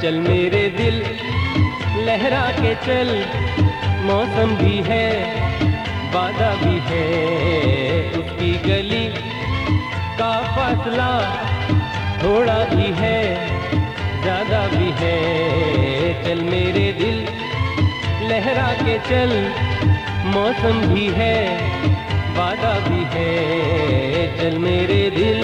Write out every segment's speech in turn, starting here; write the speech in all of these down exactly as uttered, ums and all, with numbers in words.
चल मेरे दिल लहरा के चल, मौसम भी है वादा भी है, उसकी गली का फासला थोड़ा भी है ज़्यादा भी है। चल मेरे दिल लहरा के चल, मौसम भी है वादा भी है, चल मेरे दिल।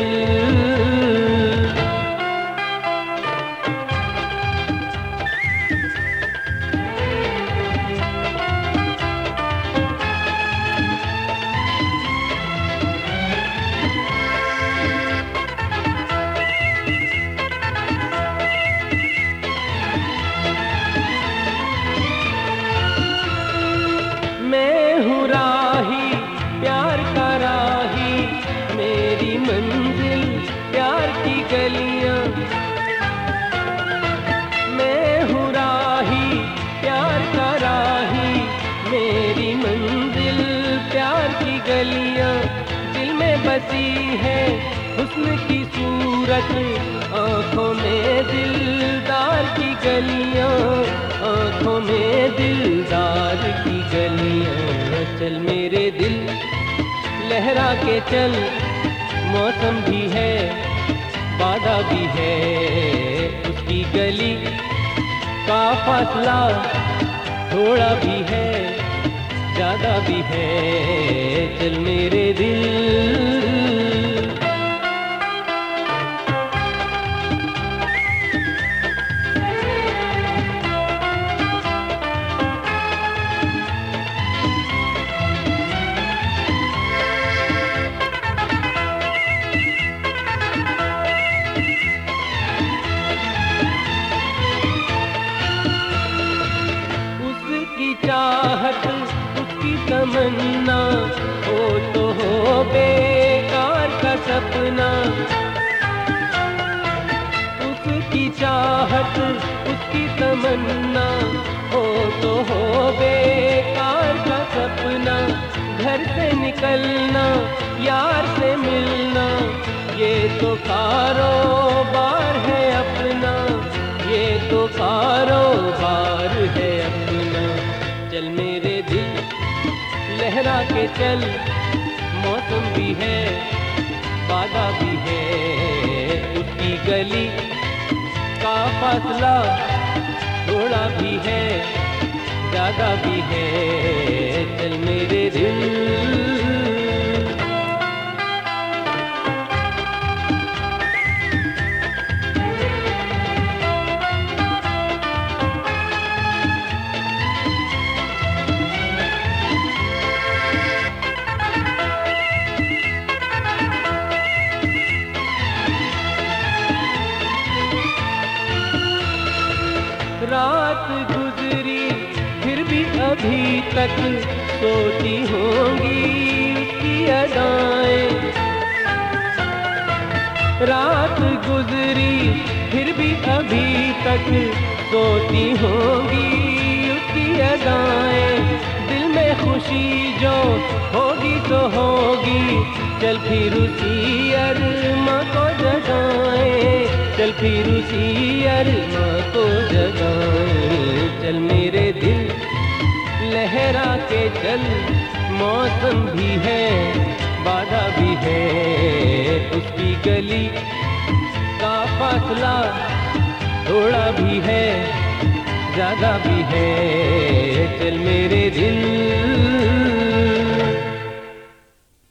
मैं हूँ राही प्यार का राही, मेरी मंजिल प्यार की गलियां। मैं हूँ राही प्यार का राही, मेरी मंजिल प्यार की गलियां। दिल में बसी है हुस्न की सूरत, आँखों में दिलदार की गलियां, आँखों में दिलदार की गलियां। चल मेरे दिल लहरा के चल, मौसम भी है वादा भी है, उसकी गली का फासला थोड़ा भी है ज़्यादा भी है, चल मेरे दिल। उसकी चाहत उसकी तमन्ना, हो तो हो बेकार का सपना। उसकी चाहत उसकी तमन्ना, हो तो हो बेकार का सपना। घर से निकलना यार से मिलना, ये तो कारोबार है अपना, ये तो कारोबार है अपना। चल मेरे दिल लहरा के चल, मौसम भी है वादा भी है, उसकी गली का फासला थोड़ा भी है ज़्यादा भी है, चल मेरे दिल। रात गुजरी फिर भी अभी तक सोती होंगी उसकी अदाएं। रात गुजरी फिर भी अभी तक सोती होंगी उसकी अदाएं। दिल में खुशी जो होगी तो होगी, चल फिर उसी अरमा को जगाएं, चल फिर उसी अरमा को जगाएं। चल मेरे दिल लहरा के चल, मौसम भी है वादा भी है, उसकी गली का फासला थोड़ा भी है ज़्यादा भी है, चल मेरे दिल।